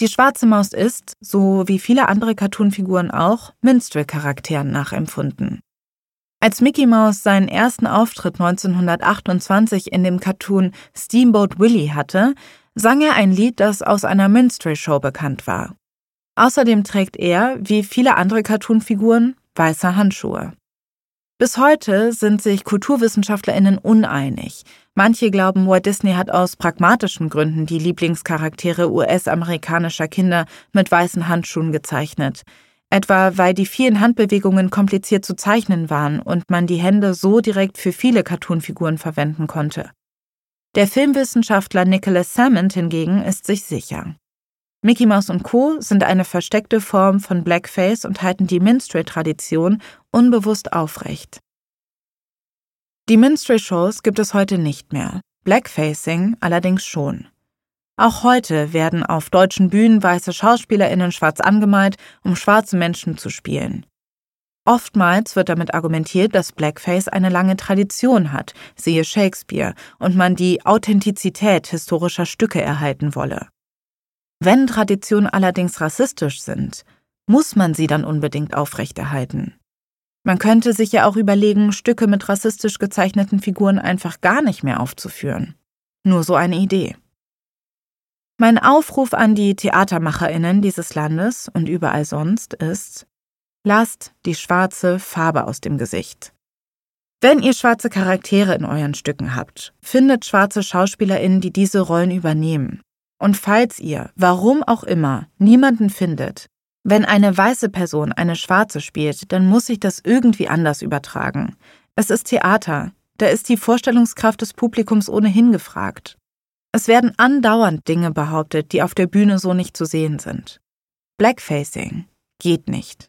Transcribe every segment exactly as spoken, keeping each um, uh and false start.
Die schwarze Maus ist, so wie viele andere Cartoonfiguren auch, Minstrel-Charakteren nachempfunden. Als Mickey Mouse seinen ersten Auftritt neunzehnhundertachtundzwanzig in dem Cartoon Steamboat Willie hatte, sang er ein Lied, das aus einer Minstrel-Show bekannt war. Außerdem trägt er, wie viele andere Cartoonfiguren, weiße Handschuhe. Bis heute sind sich KulturwissenschaftlerInnen uneinig. Manche glauben, Walt Disney hat aus pragmatischen Gründen die Lieblingscharaktere U S-amerikanischer Kinder mit weißen Handschuhen gezeichnet. Etwa weil die vielen Handbewegungen kompliziert zu zeichnen waren und man die Hände so direkt für viele Cartoonfiguren verwenden konnte. Der Filmwissenschaftler Nicholas Salmond hingegen ist sich sicher. Mickey Mouse und Co. sind eine versteckte Form von Blackface und halten die Minstrel-Tradition unbewusst aufrecht. Die Minstrel-Shows gibt es heute nicht mehr, Blackfacing allerdings schon. Auch heute werden auf deutschen Bühnen weiße SchauspielerInnen schwarz angemalt, um schwarze Menschen zu spielen. Oftmals wird damit argumentiert, dass Blackface eine lange Tradition hat, siehe Shakespeare, und man die Authentizität historischer Stücke erhalten wolle. Wenn Traditionen allerdings rassistisch sind, muss man sie dann unbedingt aufrechterhalten. Man könnte sich ja auch überlegen, Stücke mit rassistisch gezeichneten Figuren einfach gar nicht mehr aufzuführen. Nur so eine Idee. Mein Aufruf an die TheatermacherInnen dieses Landes und überall sonst ist: Lasst die schwarze Farbe aus dem Gesicht. Wenn ihr schwarze Charaktere in euren Stücken habt, findet schwarze SchauspielerInnen, die diese Rollen übernehmen. Und falls ihr, warum auch immer, niemanden findet, wenn eine weiße Person eine schwarze spielt, dann muss sich das irgendwie anders übertragen. Es ist Theater, da ist die Vorstellungskraft des Publikums ohnehin gefragt. Es werden andauernd Dinge behauptet, die auf der Bühne so nicht zu sehen sind. Blackfacing geht nicht.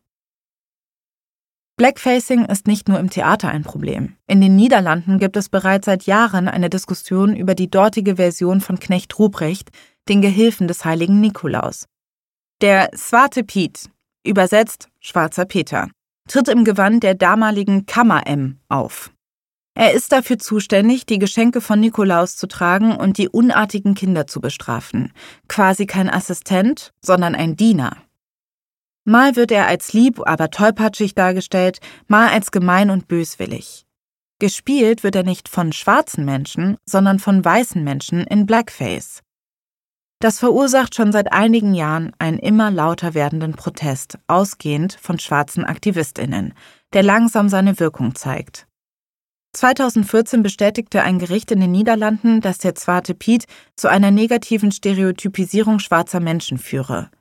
Blackfacing ist nicht nur im Theater ein Problem. In den Niederlanden gibt es bereits seit Jahren eine Diskussion über die dortige Version von Knecht Ruprecht, den Gehilfen des heiligen Nikolaus. Der Zwarte Piet, übersetzt Schwarzer Peter, tritt im Gewand der damaligen Kammer-M auf. Er ist dafür zuständig, die Geschenke von Nikolaus zu tragen und die unartigen Kinder zu bestrafen. Quasi kein Assistent, sondern ein Diener. Mal wird er als lieb, aber tollpatschig dargestellt, mal als gemein und böswillig. Gespielt wird er nicht von schwarzen Menschen, sondern von weißen Menschen in Blackface. Das verursacht schon seit einigen Jahren einen immer lauter werdenden Protest, ausgehend von schwarzen AktivistInnen, der langsam seine Wirkung zeigt. zweitausendvierzehn bestätigte ein Gericht in den Niederlanden, dass der Zwarte Piet zu einer negativen Stereotypisierung schwarzer Menschen führe.